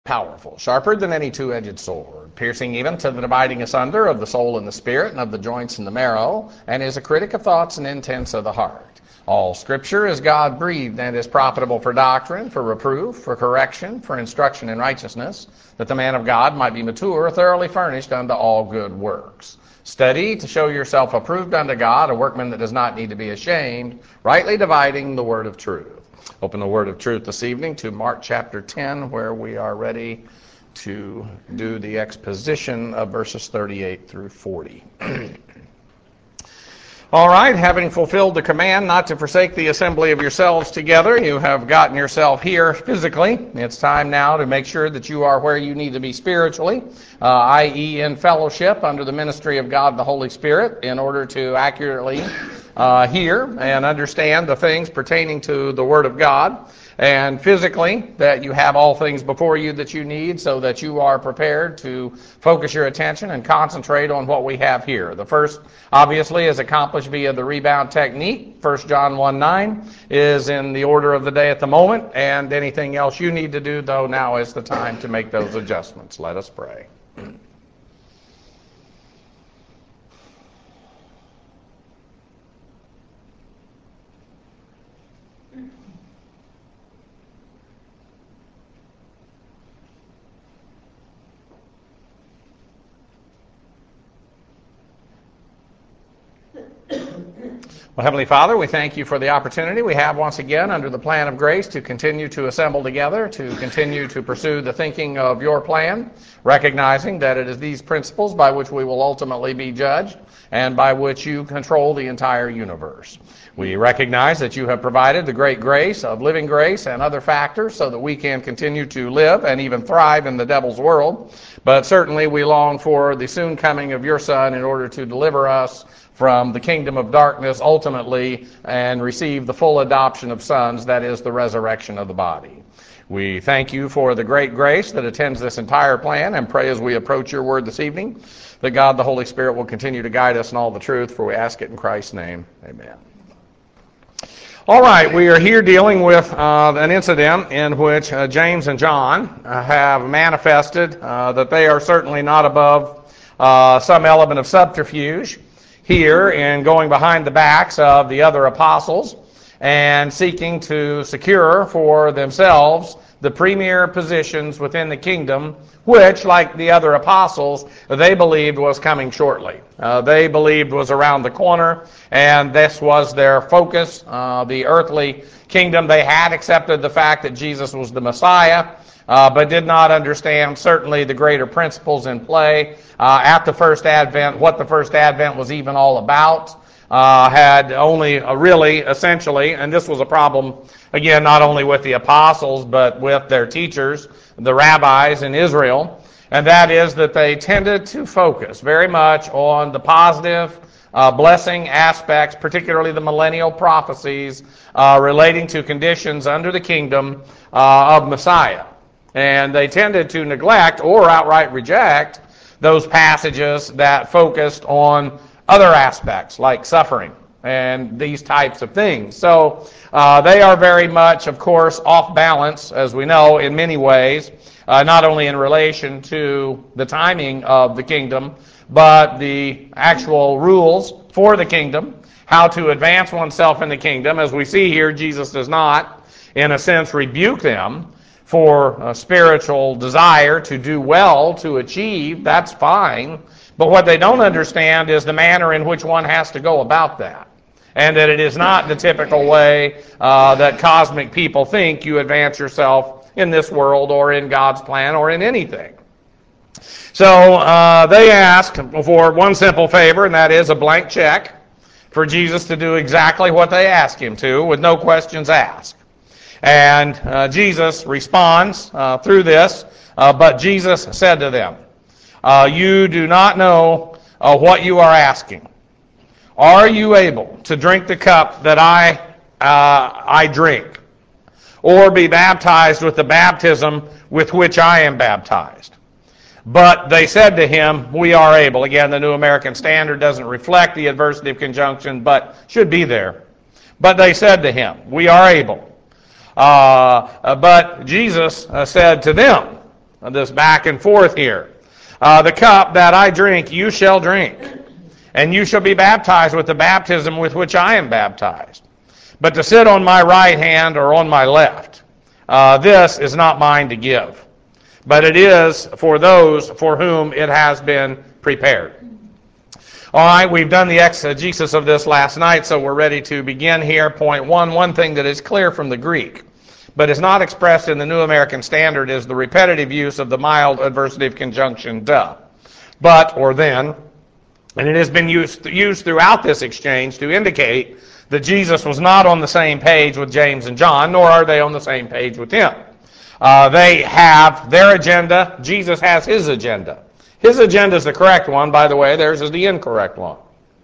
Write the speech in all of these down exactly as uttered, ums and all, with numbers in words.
powerful, sharper than any two-edged sword, piercing even to the dividing asunder of the soul and the spirit and of the joints and the marrow, and is a critic of thoughts and intents of the heart. All Scripture is God-breathed and is profitable for doctrine, for reproof, for correction, for instruction in righteousness, that the man of God might be mature, thoroughly furnished unto all good works. Study to show yourself approved unto God, a workman that does not need to be ashamed, rightly dividing the word of truth. Open the word of truth this evening to Mark chapter ten, where we are ready to do the exposition of verses thirty-eight through forty. All right, having fulfilled the command not to forsake the assembly of yourselves together, you have gotten yourself here physically. It's time now to make sure that you are where you need to be spiritually, uh, that is in fellowship under the ministry of God the Holy Spirit, in order to accurately uh, hear and understand the things pertaining to the Word of God. And physically, that you have all things before you that you need so that you are prepared to focus your attention and concentrate on what we have here. The first, obviously, is accomplished via the rebound technique. First John one nine is in the order of the day at the moment, and anything else you need to do, though, now is the time to make those adjustments. Let us pray. Well, Heavenly Father, we thank you for the opportunity we have once again under the plan of grace to continue to assemble together, to continue to pursue the thinking of your plan, recognizing that it is these principles by which we will ultimately be judged and by which you control the entire universe. We recognize that you have provided the great grace of living grace and other factors so that we can continue to live and even thrive in the devil's world. But certainly we long for the soon coming of your Son in order to deliver us from the kingdom of darkness ultimately and receive the full adoption of sons, that is the resurrection of the body. We thank you for the great grace that attends this entire plan and pray as we approach your word this evening that God the Holy Spirit will continue to guide us in all the truth, for we ask it in Christ's name. Amen. All right, we are here dealing with uh, an incident in which uh, James and John uh, have manifested uh, that they are certainly not above uh, some element of subterfuge here in going behind the backs of the other apostles and seeking to secure for themselves the premier positions within the kingdom, which, like the other apostles, they believed was coming shortly. Uh, they believed was around the corner, and this was their focus, uh, the earthly kingdom. They had accepted the fact that Jesus was the Messiah, uh, but did not understand certainly the greater principles in play uh, at the first advent, what the first advent was even all about. Uh, had only uh, really, essentially, and this was a problem, again, not only with the apostles, but with their teachers, the rabbis in Israel, and that is that they tended to focus very much on the positive uh, blessing aspects, particularly the millennial prophecies uh, relating to conditions under the kingdom uh, of Messiah. And they tended to neglect or outright reject those passages that focused on other aspects like suffering and these types of things. So uh, they are very much, of course, off balance, as we know, in many ways, uh, not only in relation to the timing of the kingdom, but the actual rules for the kingdom, how to advance oneself in the kingdom. As we see here, Jesus does not, in a sense, rebuke them for a spiritual desire to do well, to achieve. That's fine. But what they don't understand is the manner in which one has to go about that. And that it is not the typical way uh, that cosmic people think you advance yourself in this world or in God's plan or in anything. So uh, they ask for one simple favor, and that is a blank check for Jesus to do exactly what they ask him to with no questions asked. And uh, Jesus responds uh, through this, uh, but Jesus said to them, Uh, you do not know uh, what you are asking. Are you able to drink the cup that I uh, I drink, or be baptized with the baptism with which I am baptized? But they said to him, we are able. Again, the New American Standard doesn't reflect the adversative conjunction, but should be there. But they said to him, we are able. Uh, but Jesus uh, said to them, this back and forth here. Uh, the cup that I drink, you shall drink, and you shall be baptized with the baptism with which I am baptized. But to sit on my right hand or on my left, uh, this is not mine to give, but it is for those for whom it has been prepared. All right, we've done the exegesis of this last night, so we're ready to begin here. Point one, one thing that is clear from the Greek, but is not expressed in the New American Standard, is the repetitive use of the mild adversative conjunction "the," but or then, and it has been used, used throughout this exchange to indicate that Jesus was not on the same page with James and John, nor are they on the same page with him. Uh, they have their agenda. Jesus has his agenda. His agenda is the correct one, by the way. Theirs is the incorrect one.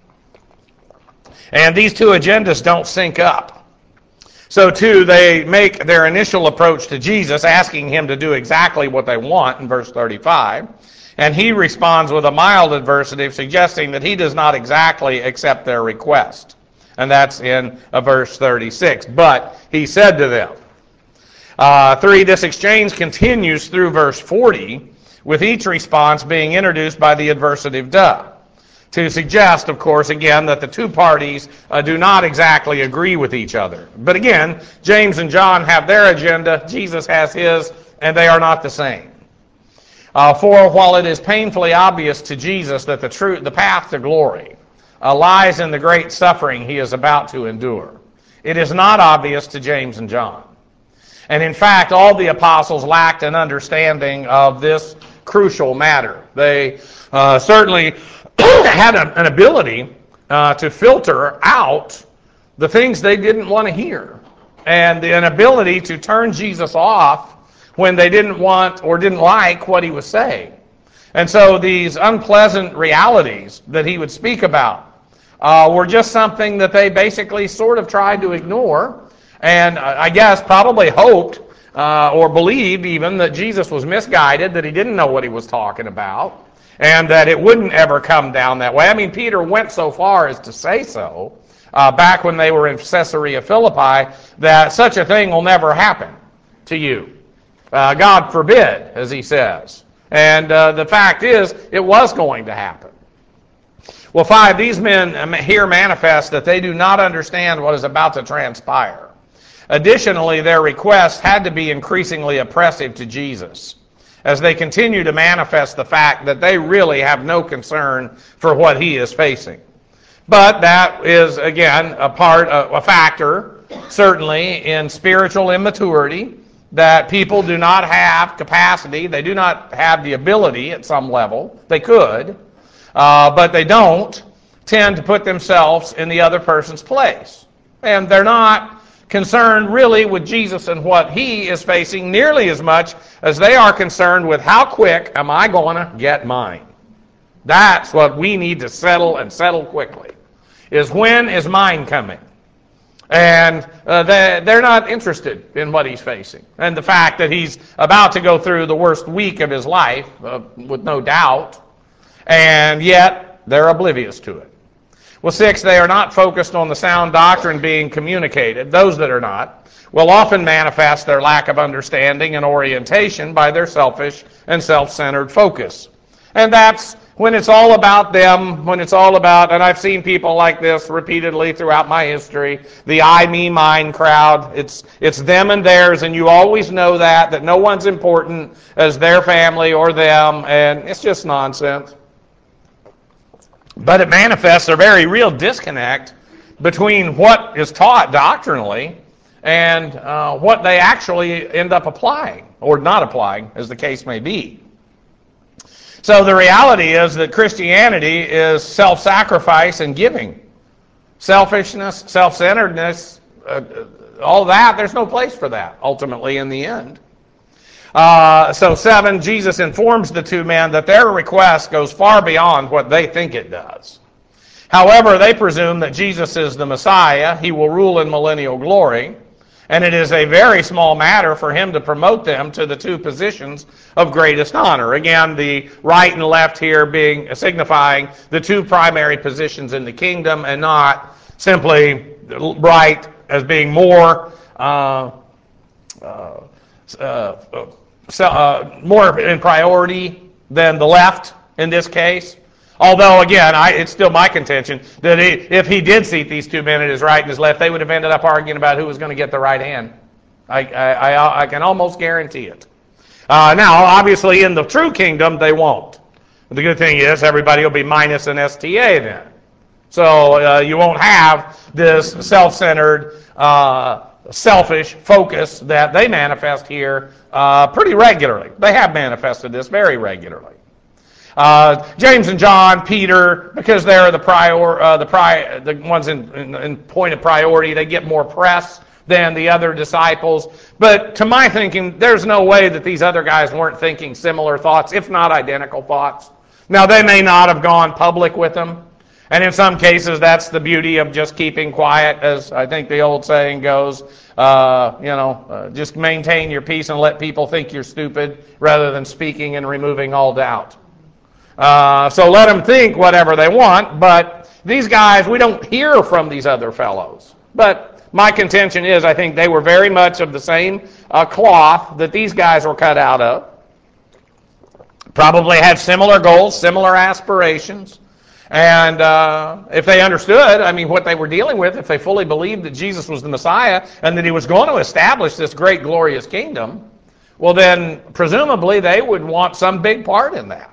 And these two agendas don't sync up. So, too, they make their initial approach to Jesus, asking him to do exactly what they want in verse thirty-five. And he responds with a mild adversative, suggesting that he does not exactly accept their request. And that's in uh, verse thirty-six. But he said to them. Uh, three, this exchange continues through verse forty, with each response being introduced by the adversative "the," to suggest, of course, again, that the two parties uh, do not exactly agree with each other. But again, James and John have their agenda, Jesus has his, and they are not the same. Uh, for while it is painfully obvious to Jesus that the true, the path to glory uh, lies in the great suffering he is about to endure, it is not obvious to James and John. And in fact, all the apostles lacked an understanding of this crucial matter. They uh, certainly had a, an ability uh, to filter out the things they didn't want to hear, and an ability to turn Jesus off when they didn't want or didn't like what he was saying. And so these unpleasant realities that he would speak about uh, were just something that they basically sort of tried to ignore, and uh, I guess probably hoped uh, or believed even that Jesus was misguided, that he didn't know what he was talking about, and that it wouldn't ever come down that way. I mean, Peter went so far as to say so, uh, back when they were in Caesarea Philippi, that such a thing will never happen to you. Uh, God forbid, as he says. And uh, the fact is, it was going to happen. Well, five, these men here manifest that they do not understand what is about to transpire. Additionally, their requests had to be increasingly oppressive to Jesus, as they continue to manifest the fact that they really have no concern for what he is facing. But that is, again, a part, a factor, certainly, in spiritual immaturity, that people do not have capacity, they do not have the ability at some level. They could, uh, but they don't tend to put themselves in the other person's place. And they're not concerned really with Jesus and what he is facing nearly as much as they are concerned with how quick am I going to get mine. That's what we need to settle, and settle quickly, is when is mine coming? And uh, they, they're not interested in what he's facing. And the fact that he's about to go through the worst week of his life, uh, with no doubt, and yet they're oblivious to it. Well, six, they are not focused on the sound doctrine being communicated. Those that are not will often manifest their lack of understanding and orientation by their selfish and self-centered focus. And that's when it's all about them, when it's all about, and I've seen people like this repeatedly throughout my history, the I, me, mine crowd. It's it's them and theirs, and you always know that, that no one's important as their family or them, and it's just nonsense. But it manifests a very real disconnect between what is taught doctrinally and uh, what they actually end up applying, or not applying, as the case may be. So the reality is that Christianity is self-sacrifice and giving. Selfishness, self-centeredness, uh, all that, there's no place for that, ultimately, in the end. Uh, so seven, Jesus informs the two men that their request goes far beyond what they think it does. However, they presume that Jesus is the Messiah. He will rule in millennial glory. And it is a very small matter for him to promote them to the two positions of greatest honor. Again, the right and left here being signifying the two primary positions in the kingdom, and not simply right as being more uh, uh, uh, so, uh, more in priority than the left in this case. Although, again, I, it's still my contention that he, if he did seat these two men at his right and his left, they would have ended up arguing about who was going to get the right hand. I, I, I, I can almost guarantee it. Uh, now, obviously, in the true kingdom, they won't. The good thing is everybody will be minus an S T A then. So uh, you won't have this self-centered, uh, selfish focus that they manifest here uh, pretty regularly. They have manifested this very regularly. Uh, James and John, Peter, because they're the prior, uh, the pri- the ones in, in, in point of priority, they get more press than the other disciples. But to my thinking, there's no way that these other guys weren't thinking similar thoughts, if not identical thoughts. Now, they may not have gone public with them, and in some cases, that's the beauty of just keeping quiet, as I think the old saying goes. Uh, you know, uh, just maintain your peace and let people think you're stupid, rather than speaking and removing all doubt. Uh, so let them think whatever they want, but these guys, we don't hear from these other fellows. But my contention is I think they were very much of the same uh, cloth that these guys were cut out of. Probably had similar goals, similar aspirations. And uh, if they understood, I mean, what they were dealing with, if they fully believed that Jesus was the Messiah and that he was going to establish this great, glorious kingdom, well then, presumably, they would want some big part in that.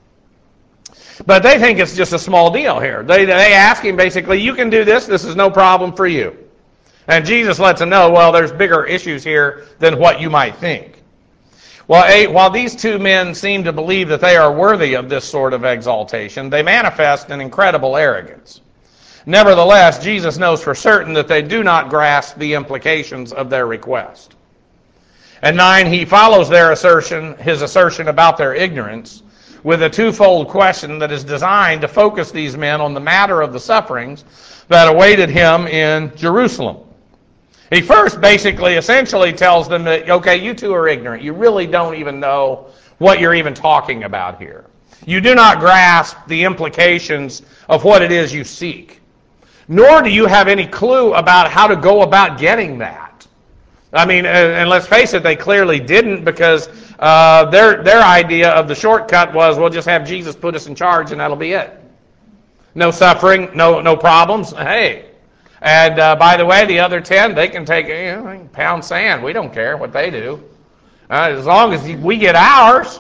But they think it's just a small deal here. They, they ask him basically, you can do this, this is no problem for you. And Jesus lets them know, well, there's bigger issues here than what you might think. Well, eight, while these two men seem to believe that they are worthy of this sort of exaltation, they manifest an incredible arrogance. Nevertheless, Jesus knows for certain that they do not grasp the implications of their request. And nine, he follows their assertion, his assertion about their ignorance, with a twofold question that is designed to focus these men on the matter of the sufferings that awaited him in Jerusalem. He first basically essentially tells them that, okay, you two are ignorant. You really don't even know what you're even talking about here. You do not grasp the implications of what it is you seek. Nor do you have any clue about how to go about getting that. I mean, and let's face it, they clearly didn't, because uh, their their idea of the shortcut was, we'll just have Jesus put us in charge and that'll be it. No suffering, no no problems. Hey. And uh, by the way, the other ten, they can take, you know, they can pound sand. We don't care what they do. Uh, as long as we get ours,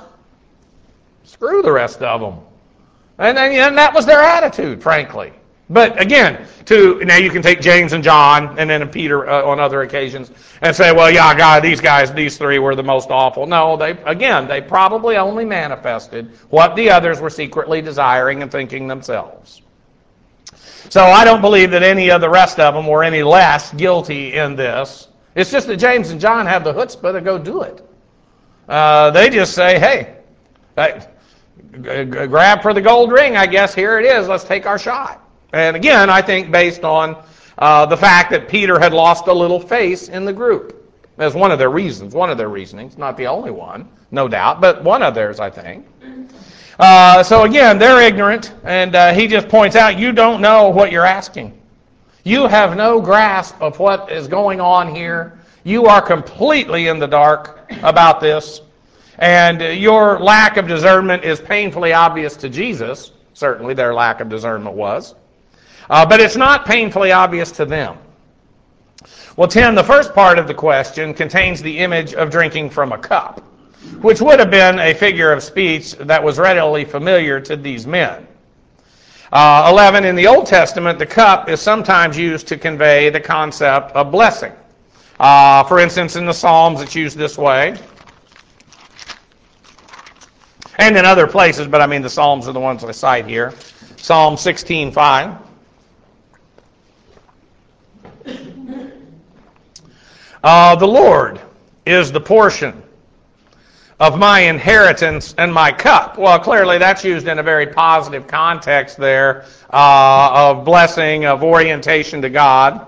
screw the rest of them. And, then, and that was their attitude, frankly. But again, to now you can take James and John and then Peter uh, on other occasions and say, well, yeah, God, these guys, these three were the most awful. No, they again, they probably only manifested what the others were secretly desiring and thinking themselves. So I don't believe that any of the rest of them were any less guilty in this. It's just that James and John have the chutzpah to go do it. Uh, they just say, hey, hey, grab for the gold ring, I guess, here it is, let's take our shot. And again, I think based on uh, the fact that Peter had lost a little face in the group. As one of their reasons, one of their reasonings, not the only one, no doubt, but one of theirs, I think. Uh, so again, they're ignorant, and uh, he just points out, you don't know what you're asking. You have no grasp of what is going on here. You are completely in the dark about this, and your lack of discernment is painfully obvious to Jesus. Certainly their lack of discernment was. Uh, but it's not painfully obvious to them. Well, Tim, the first part of the question contains the image of drinking from a cup, which would have been a figure of speech that was readily familiar to these men. Uh, eleven, in the Old Testament, the cup is sometimes used to convey the concept of blessing. Uh, for instance, in the Psalms, it's used this way. And in other places, but I mean the Psalms are the ones I cite here. Psalm sixteen five. Uh, the Lord is the portion of my inheritance and my cup. Well, clearly that's used in a very positive context there uh, of blessing, of orientation to God.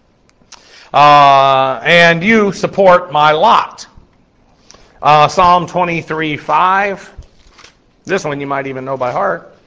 Uh, and you support my lot. Uh, Psalm twenty-three five. This one you might even know by heart.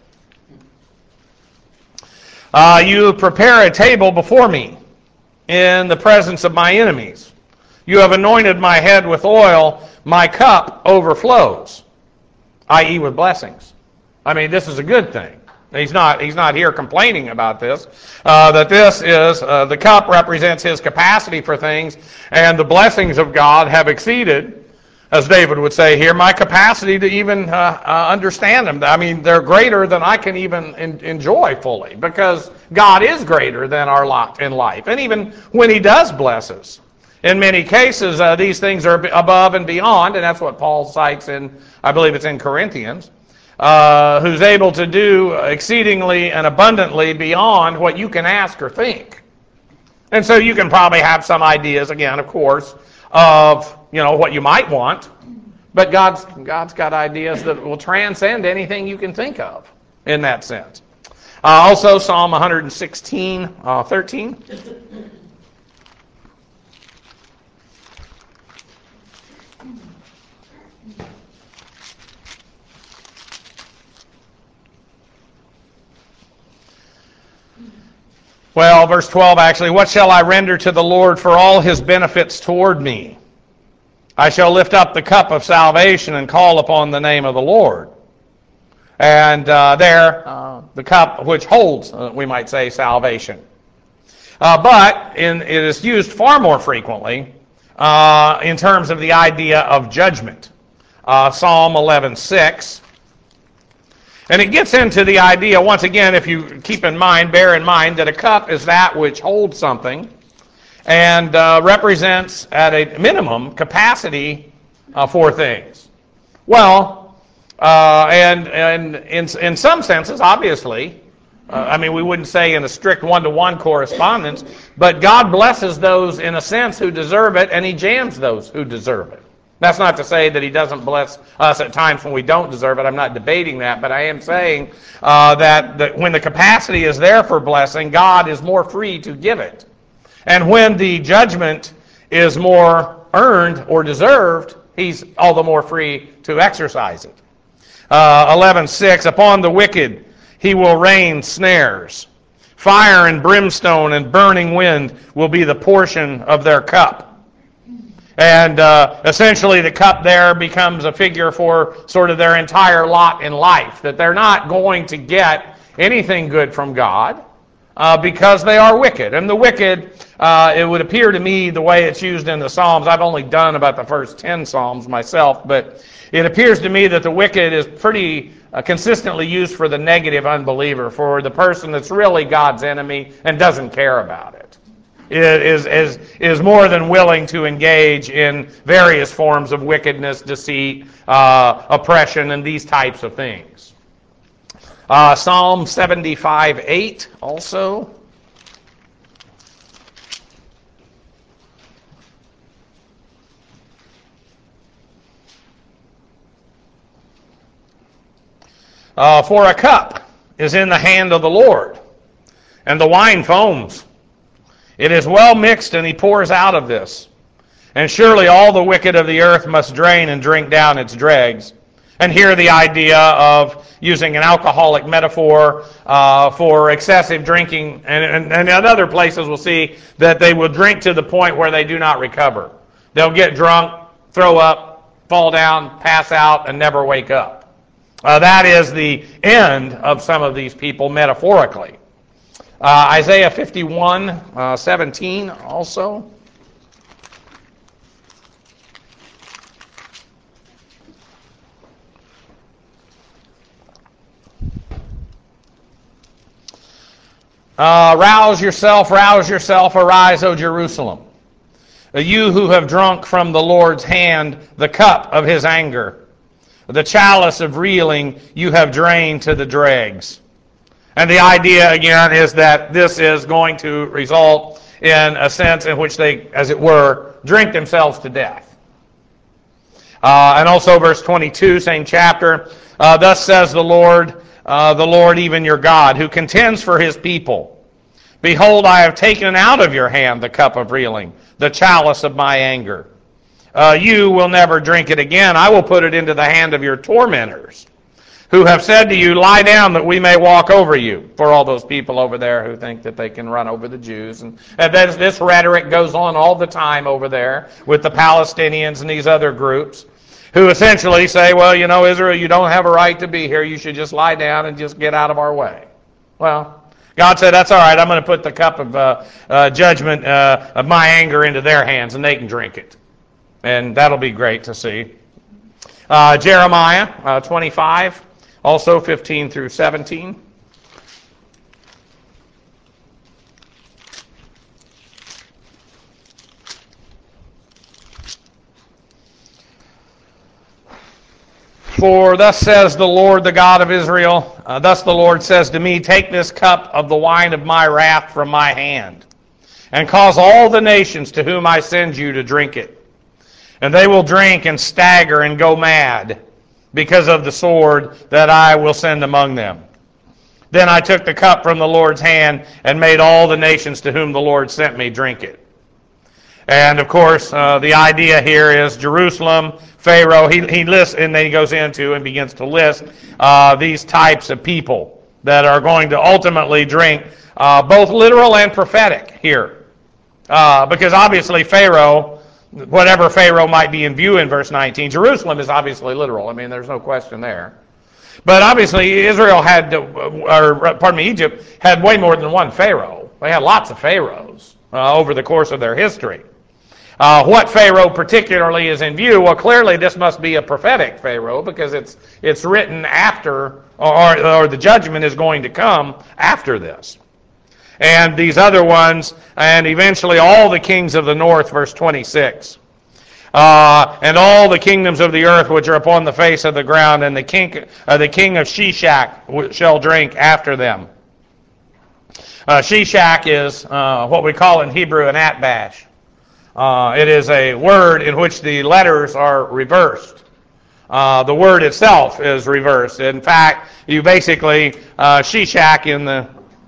Uh, you prepare a table before me in the presence of my enemies. You have anointed my head with oil, my cup overflows, that is with blessings. I mean, this is a good thing. He's not, he's not here complaining about this. Uh, that this is, uh, the cup represents his capacity for things, and the blessings of God have exceeded, as David would say here, my capacity to even uh, uh, understand them. I mean, they're greater than I can even in, enjoy fully, because God is greater than our lot in life. And even when he does bless us, in many cases, uh, these things are above and beyond, and that's what Paul cites in, I believe it's in Corinthians, uh, who's able to do exceedingly and abundantly beyond what you can ask or think. And so you can probably have some ideas, again, of course, of, you know, what you might want, but God's God's got ideas that will transcend anything you can think of in that sense. Uh, also, Psalm one sixteen, uh, thirteen. Well, verse twelve actually, what shall I render to the Lord for all his benefits toward me? I shall lift up the cup of salvation and call upon the name of the Lord. And uh, there, uh, the cup which holds, uh, we might say, salvation. Uh, but in, it is used far more frequently uh, in terms of the idea of judgment. Uh, Psalm eleven six. And it gets into the idea, once again, if you keep in mind, bear in mind, that a cup is that which holds something and uh, represents, at a minimum, capacity uh, for things. Well, uh, and, and in, in some senses, obviously, uh, I mean, we wouldn't say in a strict one-to-one correspondence, but God blesses those, in a sense, who deserve it, and he jams those who deserve it. That's not to say that he doesn't bless us at times when we don't deserve it. I'm not debating that, but I am saying uh, that, that when the capacity is there for blessing, God is more free to give it. And when the judgment is more earned or deserved, he's all the more free to exercise it. Uh, eleven six, upon the wicked he will rain snares. Fire and brimstone and burning wind will be the portion of their cup. And uh, essentially the cup there becomes a figure for sort of their entire lot in life, that they're not going to get anything good from God uh, because they are wicked. And the wicked, uh, it would appear to me the way it's used in the Psalms, I've only done about the first ten Psalms myself, but it appears to me that the wicked is pretty uh, consistently used for the negative unbeliever, for the person that's really God's enemy and doesn't care about it. Is, is, is more than willing to engage in various forms of wickedness, deceit, uh, oppression, and these types of things. Uh, Psalm seventy-five eight also. Uh, For a cup is in the hand of the Lord, and the wine foams. It is well mixed, and he pours out of this. And surely all the wicked of the earth must drain and drink down its dregs. And here the idea of using an alcoholic metaphor uh, for excessive drinking. And, and, and in other places we'll see that they will drink to the point where they do not recover. They'll get drunk, throw up, fall down, pass out, and never wake up. Uh, that is the end of some of these people metaphorically. Uh, Isaiah fifty-one, uh, seventeen also. Uh, rouse yourself, rouse yourself, arise, O Jerusalem. You who have drunk from the Lord's hand the cup of his anger. The chalice of reeling you have drained to the dregs. And the idea, again, is that this is going to result in a sense in which they, as it were, drink themselves to death. Uh, and also verse twenty-two, same chapter, uh, thus says the Lord, uh, the Lord even your God, who contends for his people. Behold, I have taken out of your hand the cup of reeling, the chalice of my anger. Uh, you will never drink it again. I will put it into the hand of your tormentors. who have said to you, lie down that we may walk over you. For all those people over there who think that they can run over the Jews. And, and this, this rhetoric goes on all the time over there with the Palestinians and these other groups who essentially say, well, you know, Israel, you don't have a right to be here. You should just lie down and just get out of our way. Well, God said, that's all right. I'm going to put the cup of uh, uh, judgment uh, of my anger into their hands, and they can drink it. And that'll be great to see. Uh, Jeremiah uh, twenty-five, also fifteen through seventeen. For thus says the Lord, the God of Israel, uh, thus the Lord says to me, take this cup of the wine of my wrath from my hand, and cause all the nations to whom I send you to drink it. And they will drink and stagger and go mad because of the sword that I will send among them. Then I took the cup from the Lord's hand and made all the nations to whom the Lord sent me drink it. And of course, uh, the idea here is Jerusalem, Pharaoh. He he lists, and then he goes into and begins to list uh, these types of people that are going to ultimately drink, uh, both literal and prophetic here, uh, because obviously Pharaoh, whatever Pharaoh might be in view in verse nineteen, Jerusalem is obviously literal. I mean, there's no question there. But obviously, Israel had, or pardon me, Egypt had way more than one Pharaoh. They had lots of pharaohs uh, over the course of their history. Uh, what Pharaoh particularly is in view? Well, clearly this must be a prophetic Pharaoh because it's it's written after, or, or the judgment is going to come after this. And these other ones, and eventually all the kings of the north, verse twenty-six. Uh, and all the kingdoms of the earth which are upon the face of the ground, and the king, uh, the king of Shishak shall drink after them. Uh, Shishak is uh, what we call in Hebrew an atbash. Uh, it is a word in which the letters are reversed. Uh, the word itself is reversed. In fact, you basically, uh, Shishak in the,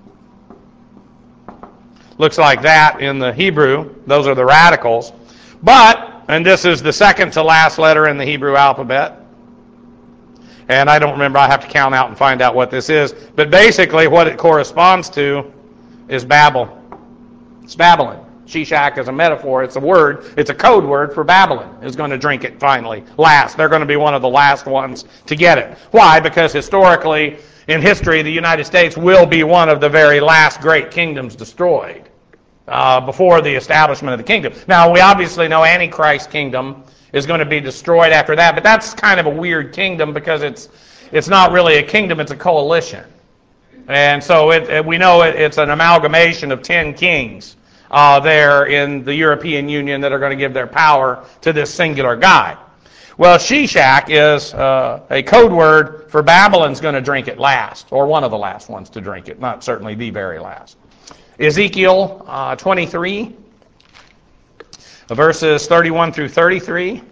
looks like that in the Hebrew. Those are the radicals. But, and this is the second to last letter in the Hebrew alphabet. And I don't remember, I have to count out and find out what this is. But basically what it corresponds to is Babel. It's Babylon. Shishak is a metaphor. It's a word. It's a code word for Babylon is going to drink it finally. Last. They're going to be one of the last ones to get it. Why? Because historically, in history, the United States will be one of the very last great kingdoms destroyed uh, before the establishment of the kingdom. Now, we obviously know Antichrist kingdom is going to be destroyed after that, but that's kind of a weird kingdom because it's it's not really a kingdom, it's a coalition. And so it, it, we know it, it's an amalgamation of ten kings Uh, there in the European Union that are going to give their power to this singular guy. Well, Shishak is uh, a code word for Babylon's going to drink it last, or one of the last ones to drink it, not certainly the very last. Ezekiel uh, twenty-three, verses thirty-one through thirty-three.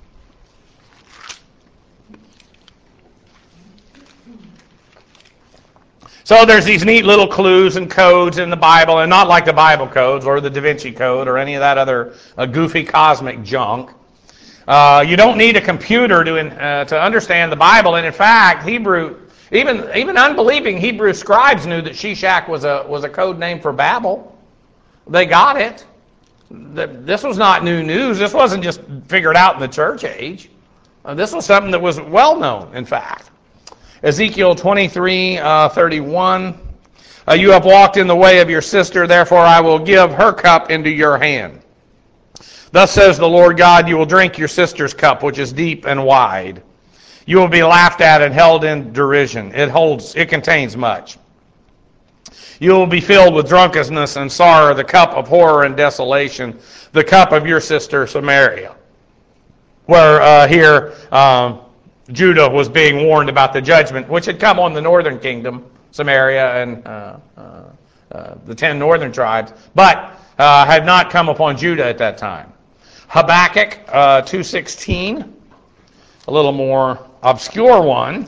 So there's these neat little clues and codes in the Bible, and not like the Bible codes or the Da Vinci Code or any of that other uh, goofy cosmic junk. Uh, you don't need a computer to uh, to understand the Bible, and in fact, Hebrew, even even unbelieving Hebrew scribes knew that Shishak was a was a code name for Babel. They got it. This was not new news. This wasn't just figured out in the church age. Uh, this was something that was well known, in fact. Ezekiel twenty-three, uh, thirty-one. Uh, you have walked in the way of your sister, therefore I will give her cup into your hand. Thus says the Lord God, you will drink your sister's cup, which is deep and wide. You will be laughed at and held in derision. It holds, it contains much. You will be filled with drunkenness and sorrow, the cup of horror and desolation, the cup of your sister Samaria. Where uh, here, um, Judah was being warned about the judgment, which had come on the northern kingdom, Samaria and uh, uh, uh, the ten northern tribes, but uh, had not come upon Judah at that time. Habakkuk uh, two sixteen, a little more obscure one.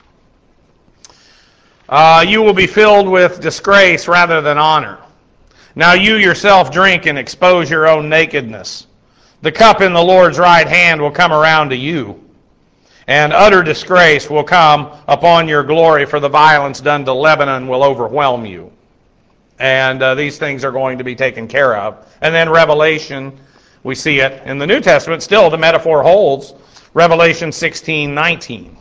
Uh, you will be filled with disgrace rather than honor. Now you yourself drink and expose your own nakedness. The cup in the Lord's right hand will come around to you, and utter disgrace will come upon your glory, for the violence done to Lebanon will overwhelm you. And uh, these things are going to be taken care of. And then Revelation, we see it in the New Testament, still the metaphor holds, Revelation sixteen nineteen.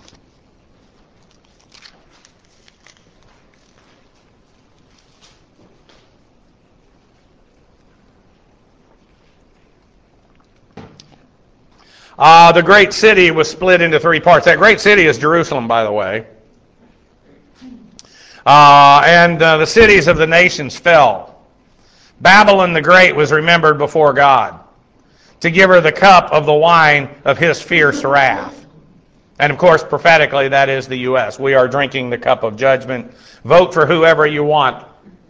Uh, the great city was split into three parts. That great city is Jerusalem, by the way. Uh, and uh, the cities of the nations fell. Babylon the Great was remembered before God to give her the cup of the wine of his fierce wrath. And of course, prophetically, that is the U S We are drinking the cup of judgment. Vote for whoever you want.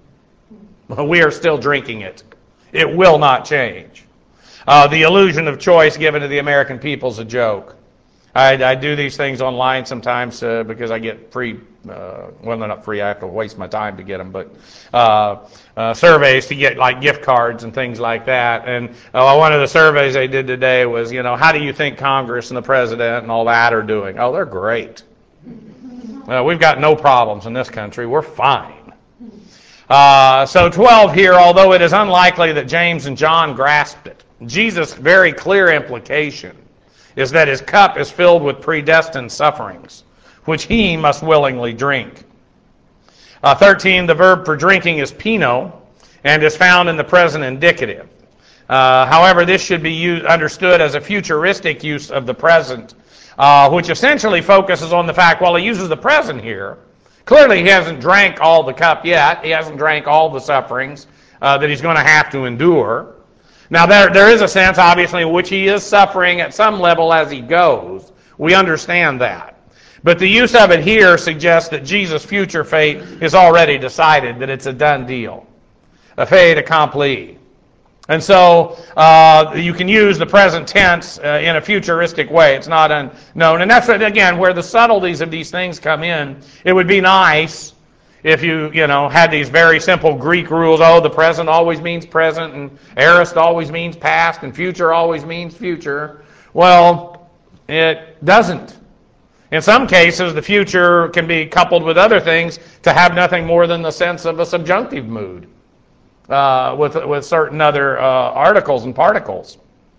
We are still drinking it. It will not change. Uh, the illusion of choice given to the American people is a joke. I, I do these things online sometimes uh, because I get free, uh, well, they're not free, I have to waste my time to get them, but uh, uh, surveys to get like gift cards and things like that. And uh, one of the surveys they did today was, you know, how do you think Congress and the President and all that are doing? Oh, they're great. Uh, we've got no problems in this country. We're fine. Uh, so twelve here, although it is unlikely that James and John grasped it. Jesus' very clear implication is that his cup is filled with predestined sufferings, which he must willingly drink. Uh, thirteen, the verb for drinking is pino, and is found in the present indicative. Uh, however, this should be used, understood as a futuristic use of the present, uh, which essentially focuses on the fact, while he uses the present here, clearly he hasn't drank all the cup yet. He hasn't drank all the sufferings uh, that he's going to have to endure. Now, there, there is a sense, obviously, in which he is suffering at some level as he goes. We understand that. But the use of it here suggests that Jesus' future fate is already decided, that it's a done deal. A fait accompli. And so uh, you can use the present tense uh, in a futuristic way. It's not unknown. And that's, again, where the subtleties of these things come in. It would be nice if you, you know, had these very simple Greek rules. Oh, the present always means present, and aorist always means past, and future always means future. Well, it doesn't. In some cases, the future can be coupled with other things to have nothing more than the sense of a subjunctive mood uh, with, with certain other uh, articles and particles.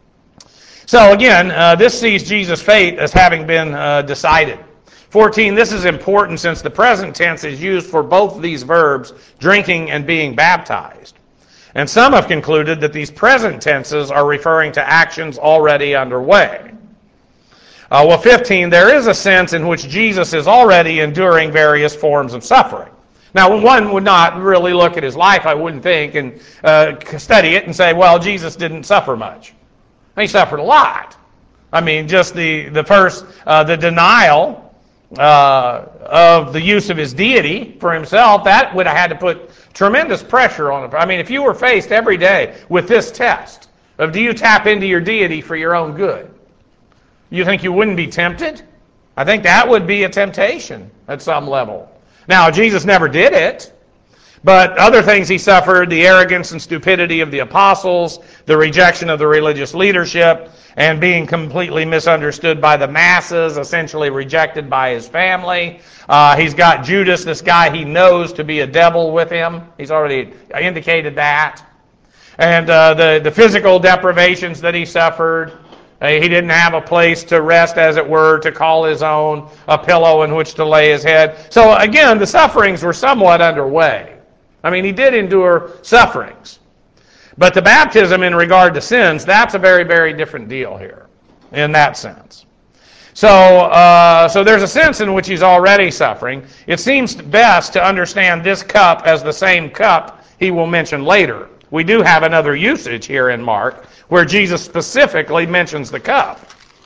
So again, uh, this sees Jesus' fate as having been uh, decided. fourteen, this is important since the present tense is used for both these verbs, drinking and being baptized. And some have concluded that these present tenses are referring to actions already underway. Uh, well, fifteen, there is a sense in which Jesus is already enduring various forms of suffering. Now, one would not really look at his life, I wouldn't think, and uh, study it and say, well, Jesus didn't suffer much. He suffered a lot. I mean, just the, the first, uh, the denial Uh, of the use of his deity for himself, that would have had to put tremendous pressure on him. I mean, if you were faced every day with this test of do you tap into your deity for your own good, you think you wouldn't be tempted? I think that would be a temptation at some level. Now, Jesus never did it, but other things he suffered, the arrogance and stupidity of the apostles, the rejection of the religious leadership, and being completely misunderstood by the masses, essentially rejected by his family. Uh, he's got Judas, this guy he knows to be a devil, with him. He's already indicated that. And uh, the, the physical deprivations that he suffered. Uh, he didn't have a place to rest, as it were, to call his own, a pillow in which to lay his head. So again, the sufferings were somewhat underway. I mean, he did endure sufferings. But the baptism in regard to sins, that's a very, very different deal here, in that sense. So, uh, so there's a sense in which he's already suffering. It seems best to understand this cup as the same cup he will mention later. We do have another usage here in Mark where Jesus specifically mentions the cup.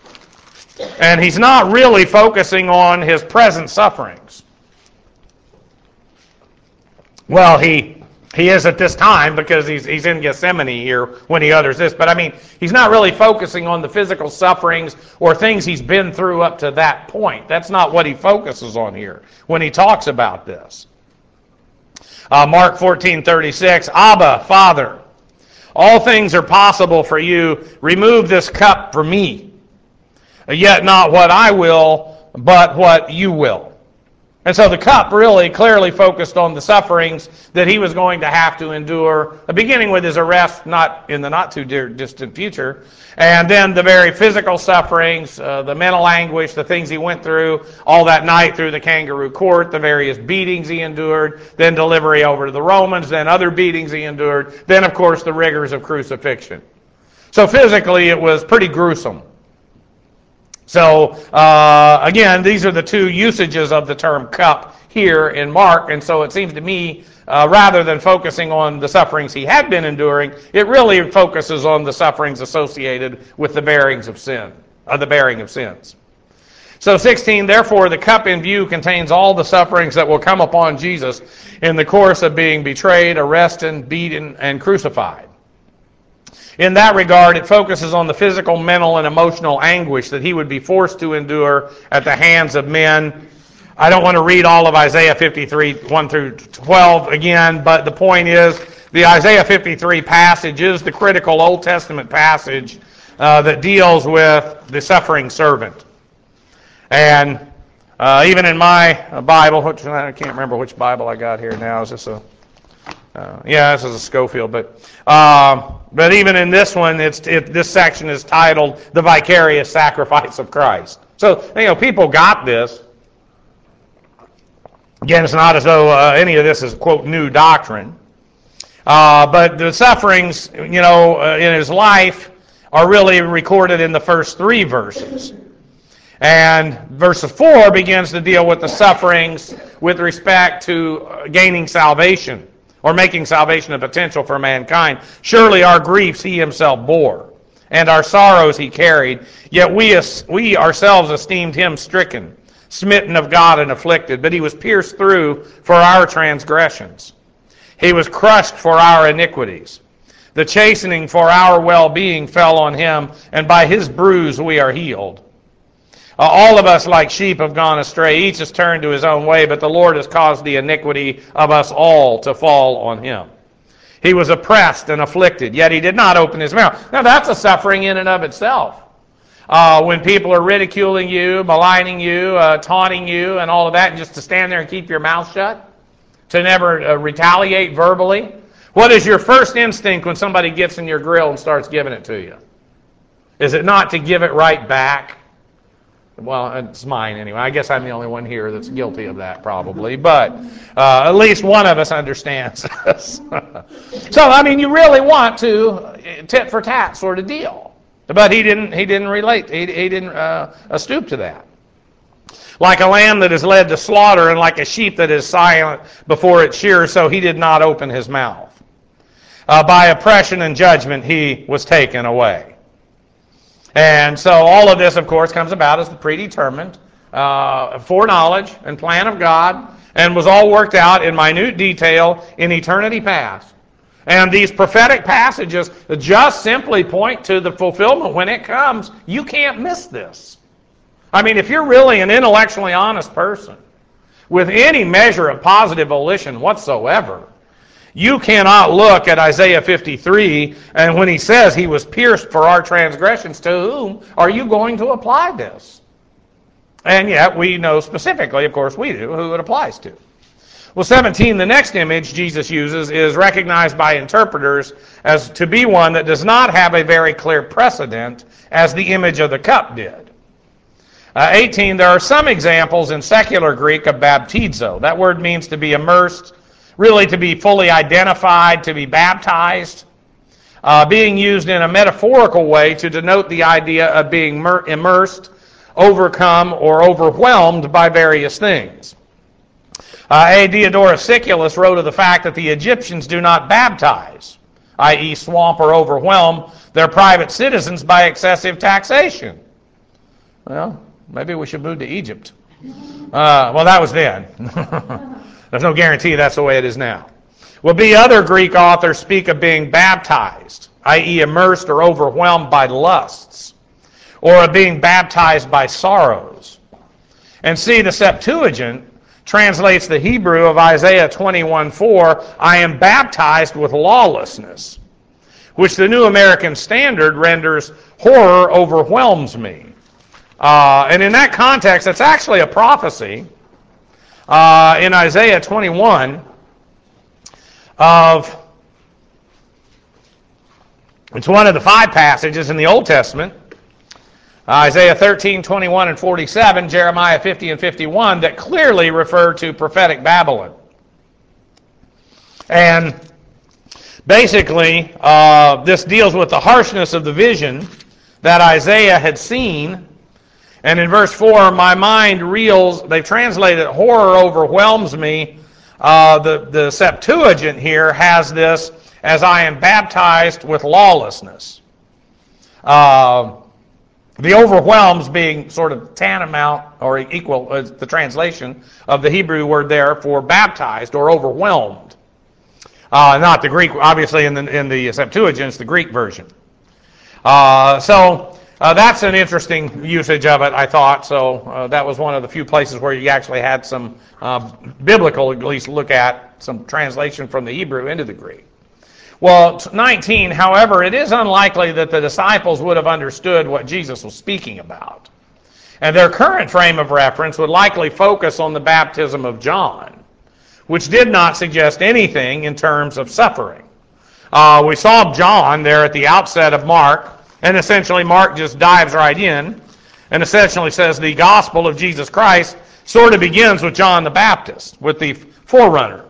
And he's not really focusing on his present sufferings. Well, he he is at this time because he's he's in Gethsemane here when he utters this. But I mean, he's not really focusing on the physical sufferings or things he's been through up to that point. That's not what he focuses on here when he talks about this. Uh, Mark fourteen thirty-six, Abba, Father, all things are possible for you. Remove this cup from me. Yet not what I will, but what you will. And so the cup really clearly focused on the sufferings that he was going to have to endure, beginning with his arrest not in the not too distant future, and then the very physical sufferings, uh, the mental anguish, the things he went through all that night through the kangaroo court, the various beatings he endured, then delivery over to the Romans, then other beatings he endured, then of course the rigors of crucifixion. So physically it was pretty gruesome. So, uh, again, these are the two usages of the term cup here in Mark, and so it seems to me, uh, rather than focusing on the sufferings he had been enduring, it really focuses on the sufferings associated with the bearings of sin, uh, the bearing of sins. So sixteen, therefore, the cup in view contains all the sufferings that will come upon Jesus in the course of being betrayed, arrested, beaten, and crucified. In that regard, it focuses on the physical, mental, and emotional anguish that he would be forced to endure at the hands of men. I don't want to read all of Isaiah fifty-three, one through twelve again, but the point is, the Isaiah fifty-three passage is the critical Old Testament passage uh, that deals with the suffering servant. And uh, even in my Bible, which I can't remember which Bible I got here now, is this a... Uh, yeah, this is a Schofield, but uh, but even in this one, it's it, this section is titled "The Vicarious Sacrifice of Christ." So you know, people got this. Again, it's not as though uh, any of this is quote new doctrine, uh, but the sufferings, you know, uh, in his life are really recorded in the first three verses, and verse four begins to deal with the sufferings with respect to gaining salvation, or making salvation a potential for mankind. Surely our griefs he himself bore, and our sorrows he carried, yet we we ourselves esteemed him stricken, smitten of God and afflicted, but he was pierced through for our transgressions. He was crushed for our iniquities. The chastening for our well-being fell on him, and by his bruise we are healed. Uh, all of us like sheep have gone astray. Each has turned to his own way, but the Lord has caused the iniquity of us all to fall on him. He was oppressed and afflicted, yet he did not open his mouth. Now that's a suffering in and of itself. Uh, when people are ridiculing you, maligning you, uh, taunting you, and all of that, just to stand there and keep your mouth shut, to never uh, retaliate verbally. What is your first instinct when somebody gets in your grill and starts giving it to you? Is it not to give it right back? Well, it's mine anyway. I guess I'm the only one here that's guilty of that, probably. But uh, at least one of us understands this. So, I mean, you really want to tit for tat sort of deal. But he didn't. He didn't relate. He, he didn't uh, stoop to that. Like a lamb that is led to slaughter, and like a sheep that is silent before its shearer, so he did not open his mouth. Uh, by oppression and judgment he was taken away. And so all of this, of course, comes about as the predetermined uh, foreknowledge and plan of God, and was all worked out in minute detail in eternity past. And these prophetic passages just simply point to the fulfillment when it comes. You can't miss this. I mean, if you're really an intellectually honest person, with any measure of positive volition whatsoever, you cannot look at Isaiah fifty-three, and when he says he was pierced for our transgressions, to whom are you going to apply this? And yet we know specifically, of course we do, who it applies to. Well, seventeen, the next image Jesus uses is recognized by interpreters as to be one that does not have a very clear precedent as the image of the cup did. Uh, eighteen, there are some examples in secular Greek of baptizo. That word means to be immersed, really to be fully identified, to be baptized, uh, being used in a metaphorical way to denote the idea of being mer- immersed, overcome, or overwhelmed by various things. Uh, A. Diodorus Siculus wrote of the fact that the Egyptians do not baptize, that is swamp or overwhelm, their private citizens by excessive taxation. Well, maybe we should move to Egypt. Uh, well, that was then. There's no guarantee that's the way it is now. Well, B. Other Greek authors speak of being baptized, that is immersed or overwhelmed by lusts, or of being baptized by sorrows. And C. The Septuagint translates the Hebrew of Isaiah twenty-one four, I am baptized with lawlessness, which the New American Standard renders, horror overwhelms me. Uh, and in that context, it's actually a prophecy uh, in Isaiah twenty-one of, it's one of the five passages in the Old Testament, Isaiah thirteen, twenty-one, and forty-seven, Jeremiah fifty and fifty-one, that clearly refer to prophetic Babylon. And basically, uh, this deals with the harshness of the vision that Isaiah had seen. And in verse four, my mind reels, they've translated horror overwhelms me. Uh, the, the Septuagint here has this as I am baptized with lawlessness. Uh, the overwhelms being sort of tantamount or equal, uh, the translation of the Hebrew word there for baptized or overwhelmed. Uh, not the Greek, obviously in the, in the Septuagint, it's the Greek version. Uh, so uh, that's an interesting usage of it, I thought. So uh, that was one of the few places where you actually had some uh, biblical, at least look at, some translation from the Hebrew into the Greek. Well, nineteen, however, it is unlikely that the disciples would have understood what Jesus was speaking about. And their current frame of reference would likely focus on the baptism of John, which did not suggest anything in terms of suffering. Uh, we saw John there at the outset of Mark, and essentially Mark just dives right in and essentially says the gospel of Jesus Christ sort of begins with John the Baptist, with the forerunner.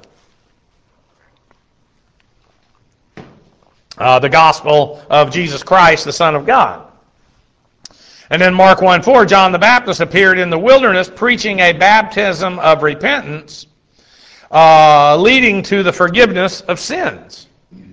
Uh, the gospel of Jesus Christ, the Son of God. And then Mark one four, John the Baptist appeared in the wilderness preaching a baptism of repentance, uh, leading to the forgiveness of sins.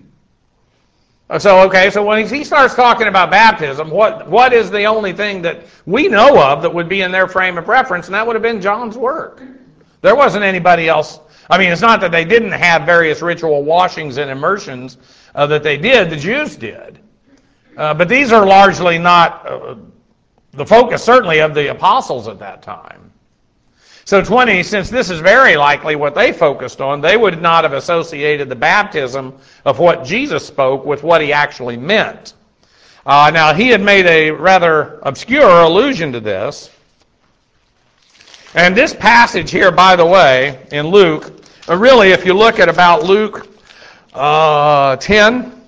So, okay, so when he starts talking about baptism, what what is the only thing that we know of that would be in their frame of reference? And that would have been John's work. There wasn't anybody else. I mean, it's not that they didn't have various ritual washings and immersions uh, that they did. The Jews did. Uh, but these are largely not uh, the focus, certainly, of the apostles at that time. So twenty, since this is very likely what they focused on, they would not have associated the baptism of what Jesus spoke with what he actually meant. Uh, now, he had made a rather obscure allusion to this. And this passage here, by the way, in Luke, uh, really, if you look at about Luke uh, ten,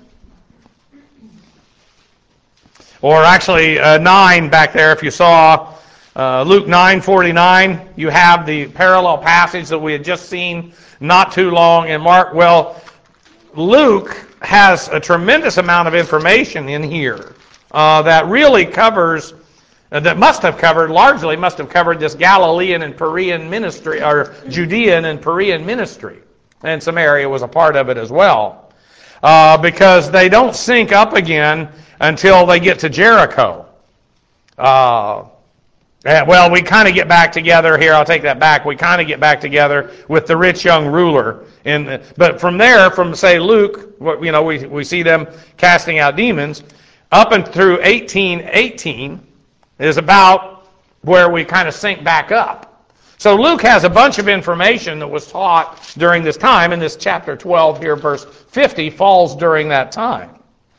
or actually uh, nine back there, if you saw uh, Luke nine forty-nine, you have the parallel passage that we had just seen not too long in Mark. Well, Luke has a tremendous amount of information in here uh, that really covers, uh, that must have covered, largely must have covered this Galilean and Perean ministry, or Judean and Perean ministry. And Samaria was a part of it as well. Uh, because they don't sync up again until they get to Jericho. Uh, well, we kind of get back together here. I'll take that back. We kind of get back together with the rich young ruler. In, but from there, from, say, Luke, you know, we, we see them casting out demons, up and through eighteen eighteen is about where we kind of sync back up. So Luke has a bunch of information that was taught during this time, and this chapter twelve here, verse fifty, falls during that time.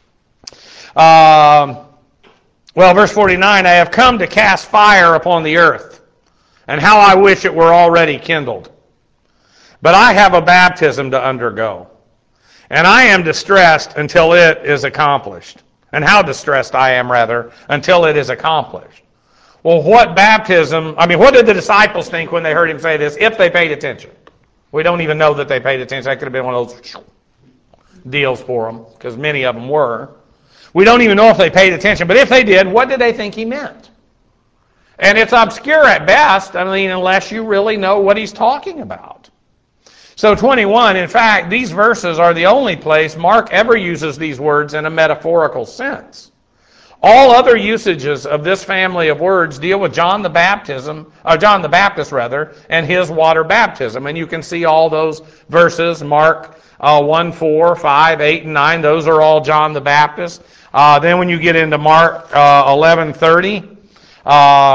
Um, well, verse forty-nine, I have come to cast fire upon the earth, and how I wish it were already kindled. But I have a baptism to undergo, and I am distressed until it is accomplished. And how distressed I am, rather, until it is accomplished. Well, what baptism, I mean, what did the disciples think when they heard him say this, if they paid attention? We don't even know that they paid attention. That could have been one of those deals for them, because many of them were. We don't even know if they paid attention, but if they did, what did they think he meant? And it's obscure at best, I mean, unless you really know what he's talking about. So twenty-one, in fact, these verses are the only place Mark ever uses these words in a metaphorical sense. All other usages of this family of words deal with John the Baptism, or John the Baptist rather, and his water baptism. And you can see all those verses, Mark uh, one, four, five, eight, and nine. Those are all John the Baptist. Uh, then when you get into Mark uh, eleven thirty, uh,